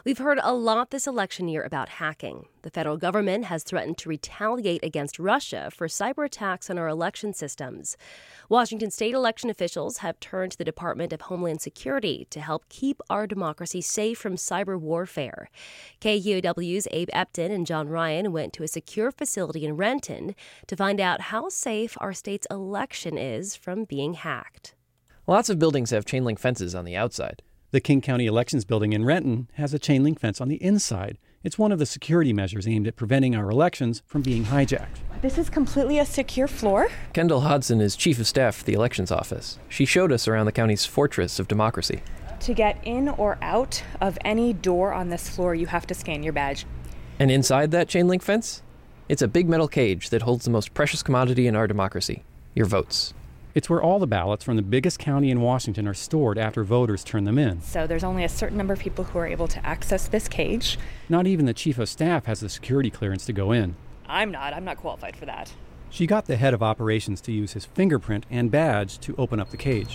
We've heard a lot this election year about hacking. The federal government has threatened to retaliate against Russia for cyber attacks on our election systems. Washington state election officials have turned to the Department of Homeland Security to help keep our democracy safe from cyber warfare. KUOW's Abe Epton and John Ryan went to a secure facility in Renton to find out how safe our state's election is from being hacked. Lots of buildings have chain link fences on the outside. The King County Elections Building in Renton has a chain link fence on the inside. It's one of the security measures aimed at preventing our elections from being hijacked. This is completely a secure floor. Kendall Hodson is chief of staff for the elections office. She showed us around the county's fortress of democracy. To get in or out of any door on this floor, you have to scan your badge. And inside that chain link fence, it's a big metal cage that holds the most precious commodity in our democracy, your votes. It's where all the ballots from the biggest county in Washington are stored after voters turn them in. So there's only a certain number of people who are able to access this cage. Not even the chief of staff has the security clearance to go in. I'm not qualified for that. She got the head of operations to use his fingerprint and badge to open up the cage.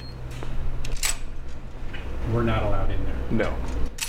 We're not allowed in there. No.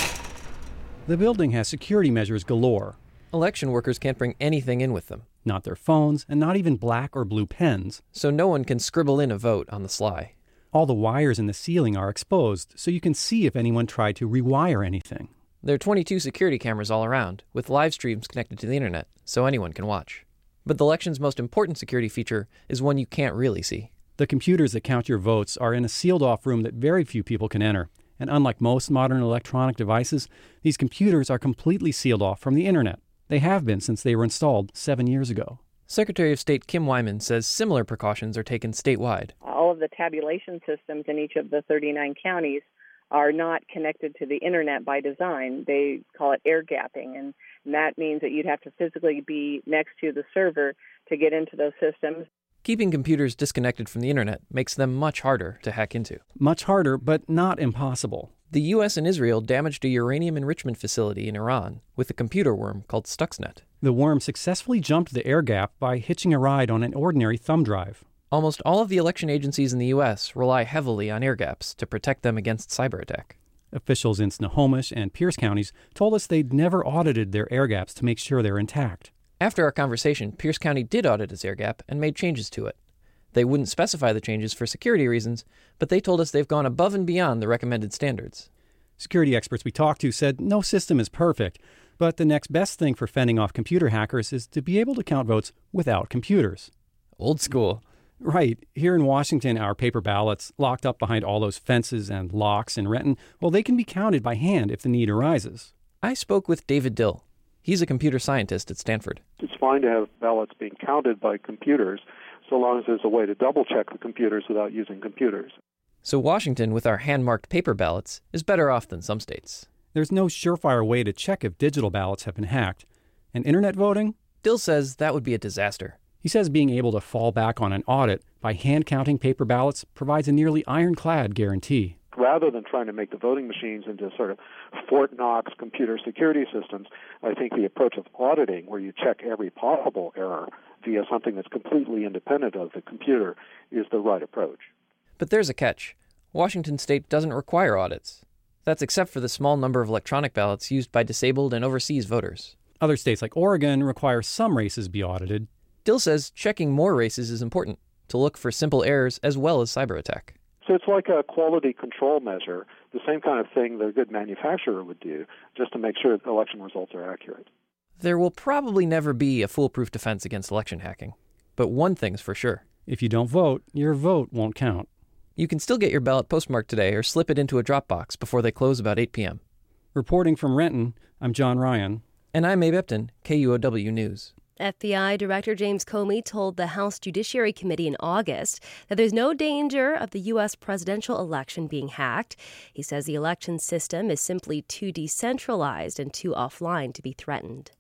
The building has security measures galore. Election workers can't bring anything in with them. Not their phones, and not even black or blue pens. So no one can scribble in a vote on the sly. All the wires in the ceiling are exposed, so you can see if anyone tried to rewire anything. There are 22 security cameras all around, with live streams connected to the internet, so anyone can watch. But the election's most important security feature is one you can't really see. The computers that count your votes are in a sealed-off room that very few people can enter. And unlike most modern electronic devices, these computers are completely sealed off from the internet. They have been since they were installed 7 years ago. Secretary of State Kim Wyman says similar precautions are taken statewide. All of the tabulation systems in each of the 39 counties are not connected to the internet by design. They call it air gapping, and that means that you'd have to physically be next to the server to get into those systems. Keeping computers disconnected from the internet makes them much harder to hack into. Much harder, but not impossible. The U.S. and Israel damaged a uranium enrichment facility in Iran with a computer worm called Stuxnet. The worm successfully jumped the air gap by hitching a ride on an ordinary thumb drive. Almost all of the election agencies in the U.S. rely heavily on air gaps to protect them against cyber attack. Officials in Snohomish and Pierce counties told us they'd never audited their air gaps to make sure they're intact. After our conversation, Pierce County did audit its air gap and made changes to it. They wouldn't specify the changes for security reasons, but they told us they've gone above and beyond the recommended standards. Security experts we talked to said no system is perfect, but the next best thing for fending off computer hackers is to be able to count votes without computers. Old school. Right. Here in Washington, our paper ballots, locked up behind all those fences and locks in Renton, well, they can be counted by hand if the need arises. I spoke with David Dill. He's a computer scientist at Stanford. It's fine to have ballots being counted by computers, so long as there's a way to double-check the computers without using computers. So Washington, with our hand-marked paper ballots, is better off than some states. There's no surefire way to check if digital ballots have been hacked. And internet voting? Dill says that would be a disaster. He says being able to fall back on an audit by hand-counting paper ballots provides a nearly ironclad guarantee. Rather than trying to make the voting machines into sort of Fort Knox computer security systems, I think the approach of auditing, where you check every possible error via something that's completely independent of the computer, is the right approach. But there's a catch. Washington state doesn't require audits. That's except for the small number of electronic ballots used by disabled and overseas voters. Other states like Oregon require some races be audited. Dill says checking more races is important to look for simple errors as well as cyber attack. So it's like a quality control measure, the same kind of thing that a good manufacturer would do, just to make sure that election results are accurate. There will probably never be a foolproof defense against election hacking. But one thing's for sure. If you don't vote, your vote won't count. You can still get your ballot postmarked today or slip it into a drop box before they close about 8 p.m. Reporting from Renton, I'm John Ryan. And I'm Abe Epton, KUOW News. FBI Director James Comey told the House Judiciary Committee in August that there's no danger of the U.S. presidential election being hacked. He says the election system is simply too decentralized and too offline to be threatened.